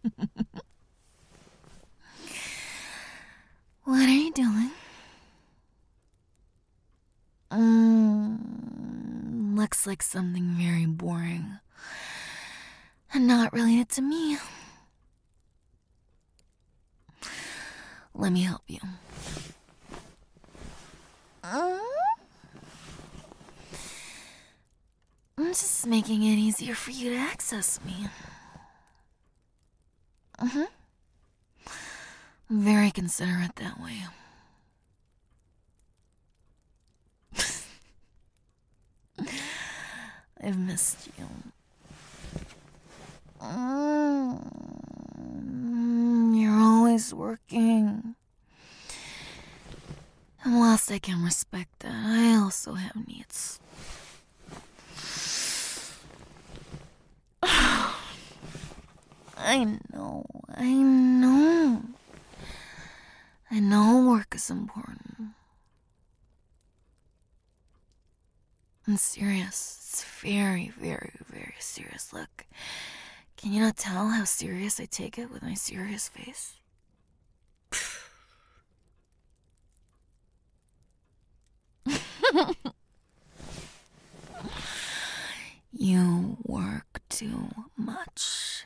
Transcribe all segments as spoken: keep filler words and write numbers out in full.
What are you doing? Mm, looks like something very boring. And not related to me. Let me help you. Mm? I'm just making it easier for you to access me. Mm-hmm. I'm very considerate that way. I've missed you. Mm, you're always working. And whilst I can respect that, I also have needs. I know, I know. I know work is important. I'm serious. It's very, very, very serious. Look, can you not tell how serious I take it with my serious face? You work too much.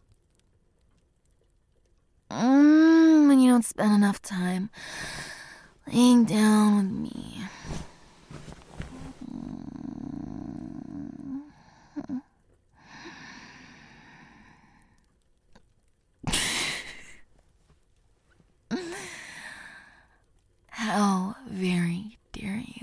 Mm, and you don't spend enough time laying down with me. How very dare you?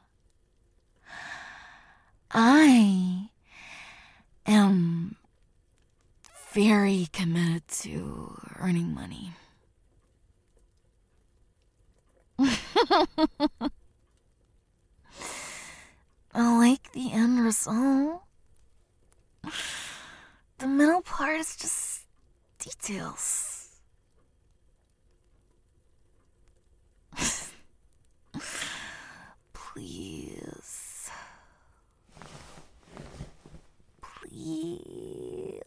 I am very committed to earning money. I like the end result. The middle part is just details. Please. Please.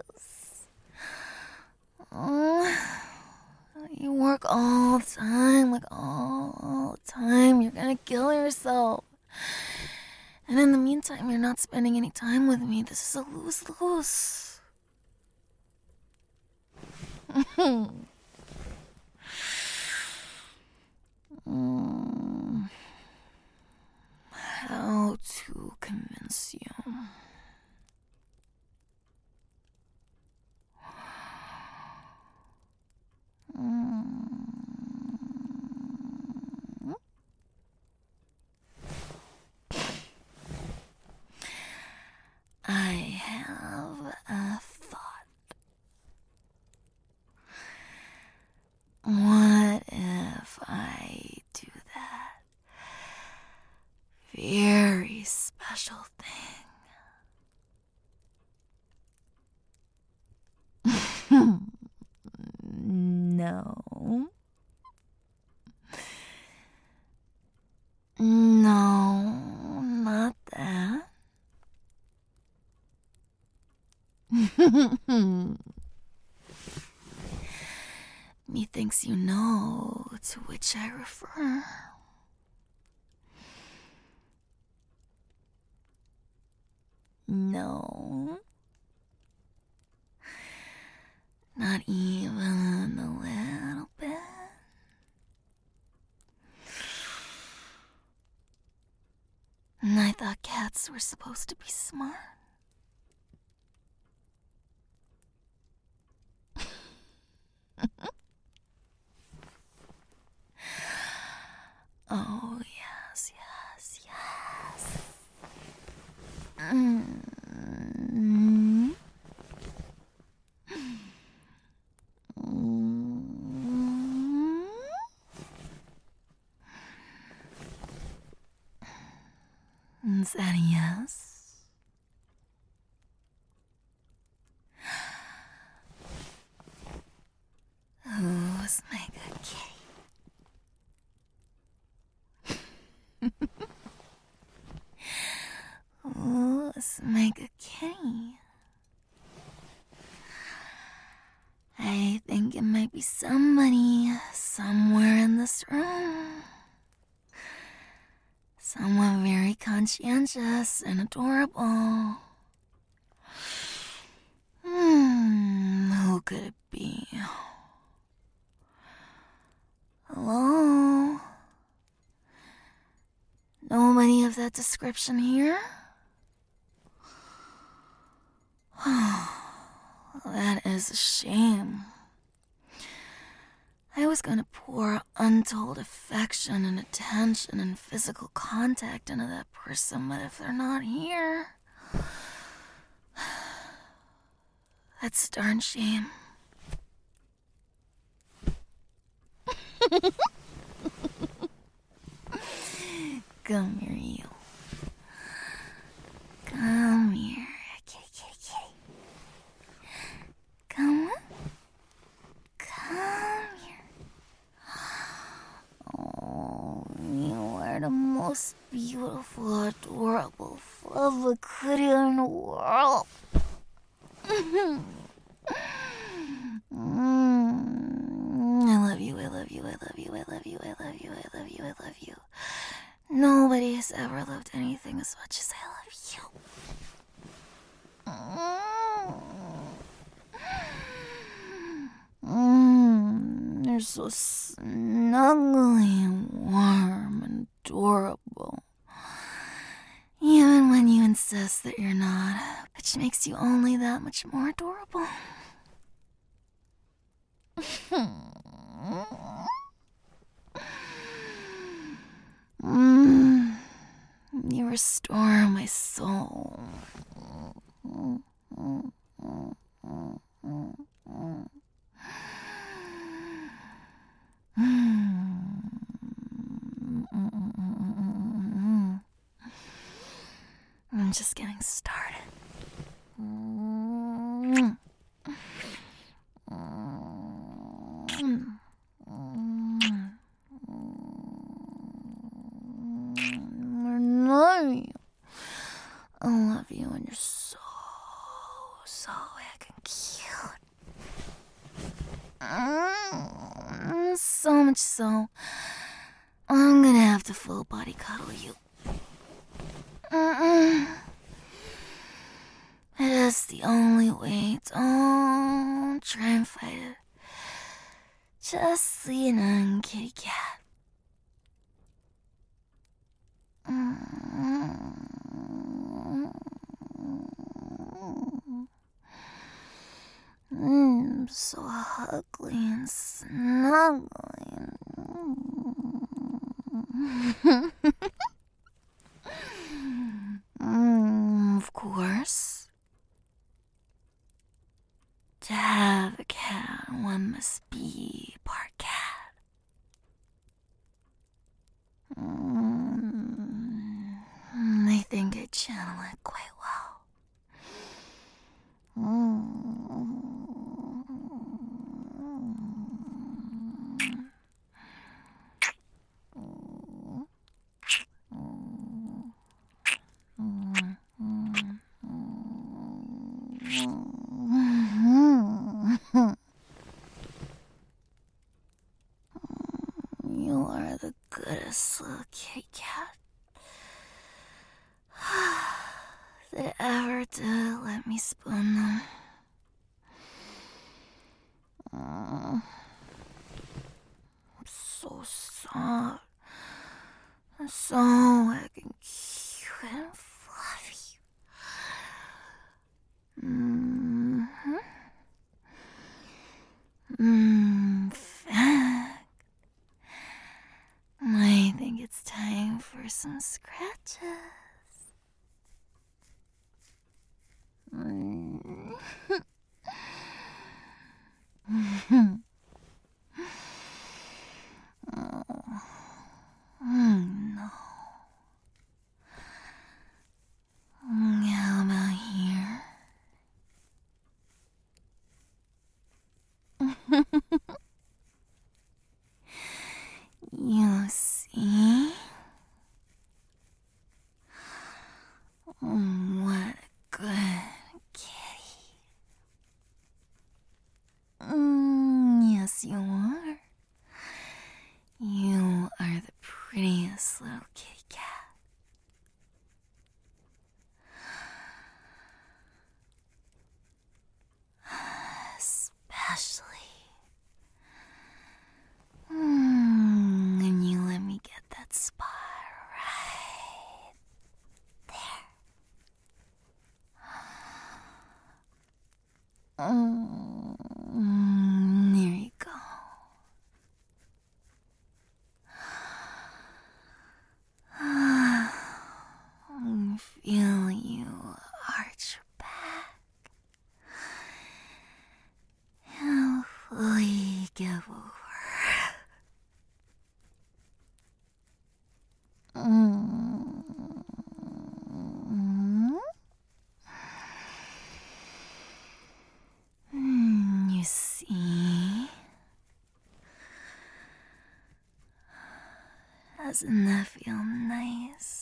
Oh, you work all the time, like all the time. You're gonna kill yourself. And in the meantime, you're not spending any time with me. This is a lose-lose. mm, how to convince you? Mm. I have a thought. What if I do that very special thing? No. No, not that. Methinks you know to which I refer. No. Not even a little bit. And I thought cats were supposed to be smart. Oh, yes, yes, yes. Mm. Mm. Is that a yes? Who's my good kitty? Who's my good kitty? I be somebody somewhere in this room. Someone very conscientious and adorable. Hmm, who could it be? Hello? Nobody of that description here? That is a shame. I was gonna pour untold affection and attention and physical contact into that person, but if they're not here, that's a darn shame. Come here, you. Come here, kitty, kitty, kitty. Come on. Come here. Oh, you are the most beautiful, adorable, fluffy kitty in the world. mm, I love you, I love you, I love you, I love you, I love you, I love you, I love you. Nobody has ever loved anything as much as I love you. Mm, you're so snuggly and warm and adorable. Even when you insist that you're not, which makes you only that much more adorable. mm, you restore my soul. I'm just getting started. I love you and you're so, so heckin' cute. Mm, so much so, I'm gonna have to full body cuddle you. Mm-mm. It is the only way. Don't try and fight it. Just lean on, kitty cat. Mm-hmm. Mm, so ugly and snuggly. mm, of course. To have a cat, one must be part cat. Mm, I think I channel it quite well. Mm. You are the goodest little kitty cat that ever did let me spoon them. Mm. So soft, and so heckin' cute and fluffy. Mm-hmm. Mm, fact. I think it's time for some scratches. Mm. oh. Mm, no. Mm, how about here? You see? Mm, what a good kitty. Mm, yes, you this little kitty cat. Especially mm, when you let me get that spot right there. Mm, there you go. Feel you arch your back and fully give over. Mm. Mm, you see? Doesn't that feel nice?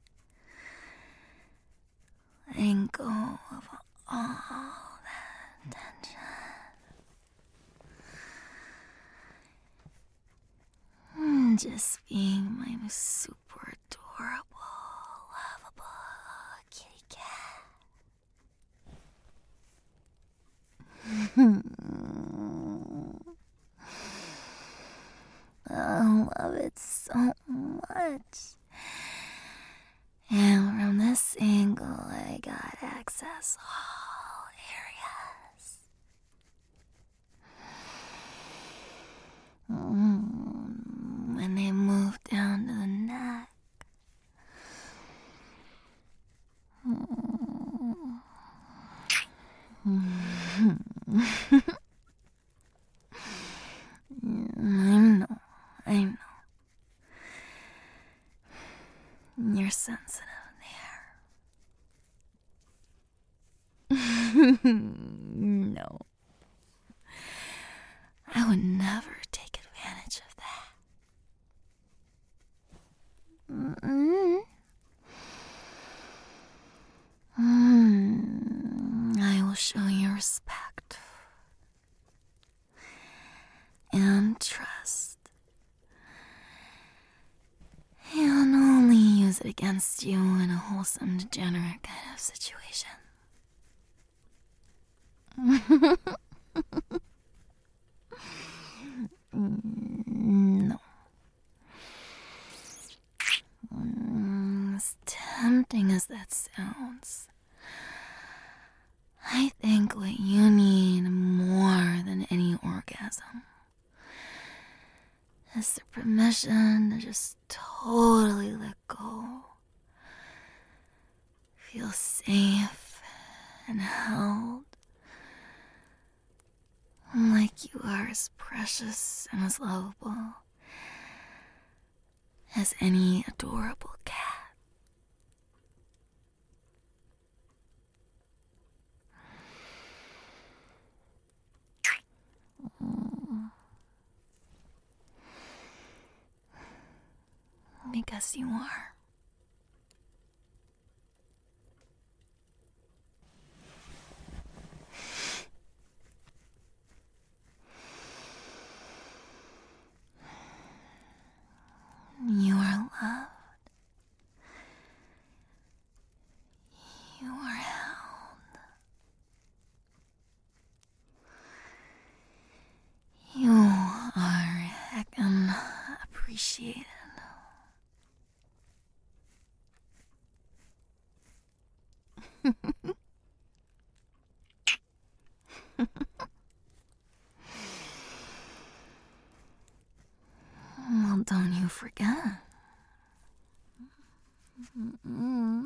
Letting go of all that tension. Mm, just being my super adorable, lovable kitty cat. I love it so much. And from this angle, I got access all areas. Mm, when they move down to the neck. Mm. I know, I know. You're sensitive there. No. I would never take advantage of that. Mm-mm. Mm, I will show you respect and trust. And only use it against you in a wholesome, degenerate kind of situation. No. Mm, as tempting as that sounds, I think what you need more than any orgasm is the permission to just totally let go. Feel safe and held. Like you are as precious and as lovable as any adorable cat. Mm. Because you are. You are loved. You are held. You are heckin' appreciated. Well, don't you forget. Mm-mm.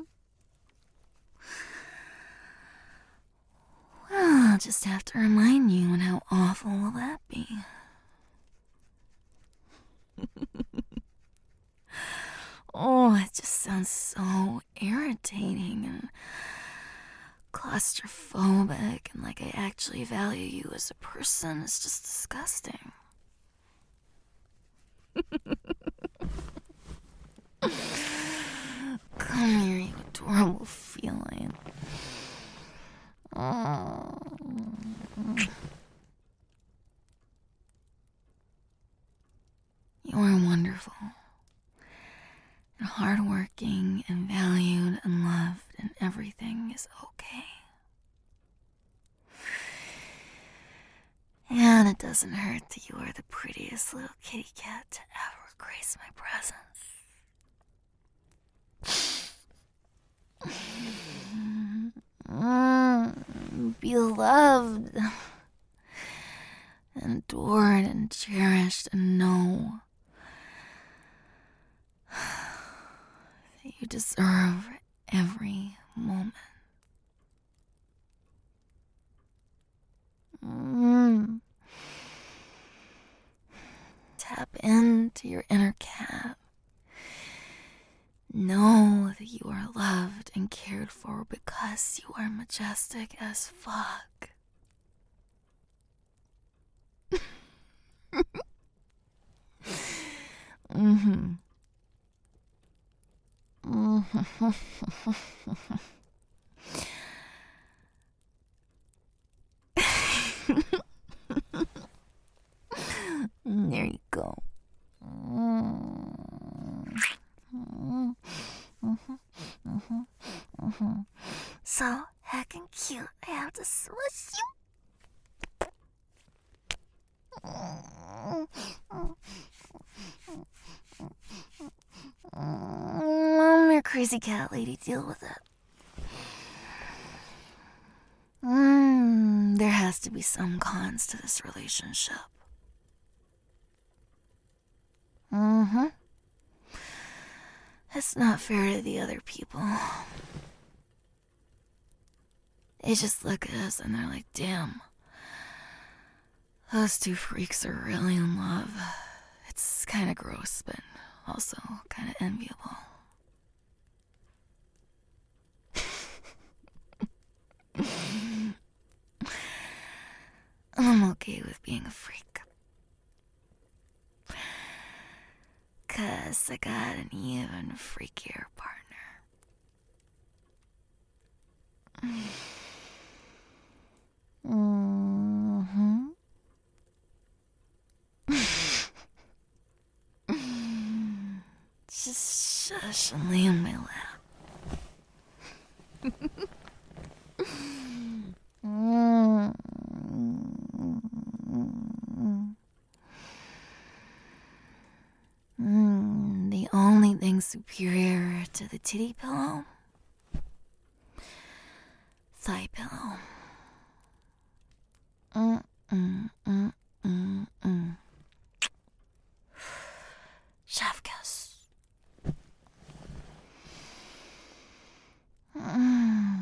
Well, I'll just have to remind you, and how awful will that be? Oh, it just sounds so irritating and claustrophobic, and like I actually value you as a person. It's just disgusting. Come here, you adorable feline. Oh. You are wonderful. You're hardworking and valued and loved, and everything is okay. And it doesn't hurt that you are the prettiest little kitty cat to ever grace my presence. Mm, be loved and adored and cherished, and know that you deserve every moment. Mm. Tap into your inner cat. Know that you are loved and cared for because you are majestic as fuck. Mm-hmm. Mm-hmm. There you go. Mm-hmm. Mm-hmm. Mm-hmm. Mm-hmm. So heckin' cute. I have to smush you. Mm, you're a crazy cat lady. Deal with it. Mm, there has to be some cons to this relationship. Mm-hmm. It's not fair to the other people. They just look at us and they're like, damn, those two freaks are really in love. It's kind of gross, but also kind of enviable. I'm okay with being a freak. 'Cause I got an even freakier partner. Mm-hmm. Just shush and lay on my lap. Mm. Mm, the only thing superior to the titty pillow, thigh pillow. Mm, mm, mm, mm, mm. Chef kiss. Mm.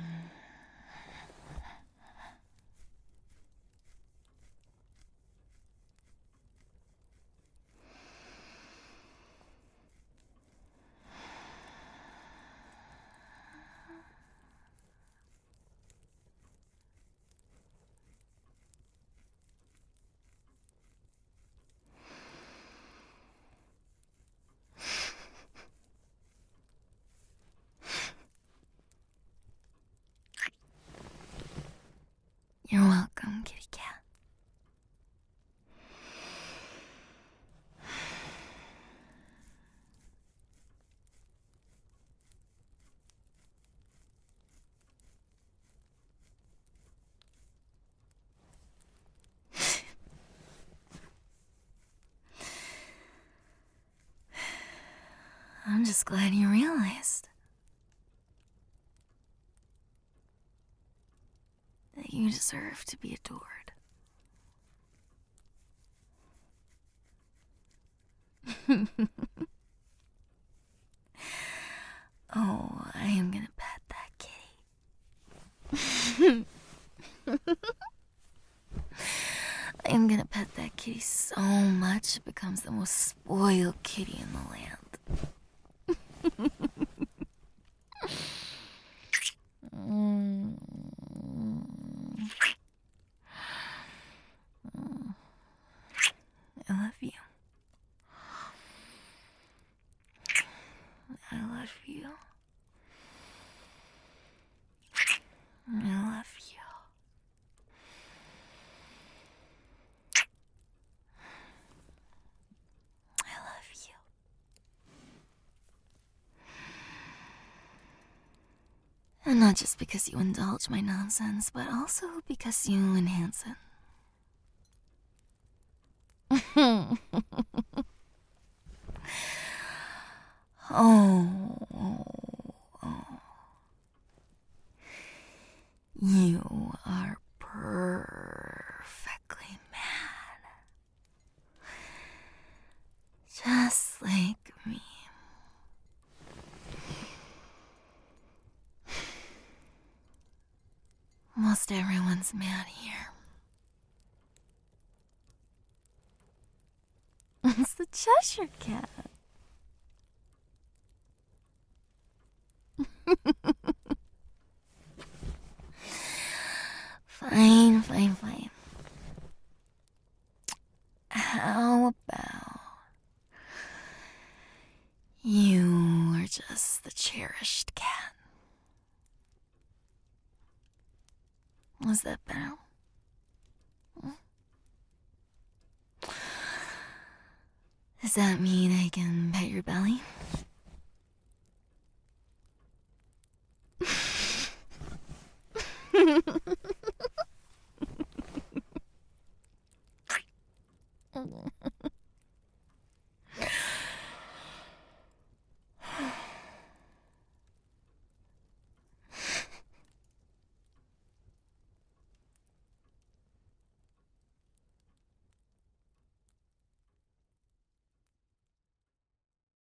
You're welcome, kitty cat. I'm just glad you realized that you deserve to be adored. Oh, I am gonna pet that kitty. I am gonna pet that kitty so much it becomes the most spoiled kitty in the land. Mm. I love you. I love you. I love you. I love you. Not just because you indulge my nonsense, but also because you enhance it. oh, oh, oh. You are perfectly mad. Just like me. Most everyone's mad here. It's the Cheshire Cat. Fine, fine, fine. How about you are just the cherished cat? Was that better? Does that mean I can pet your belly?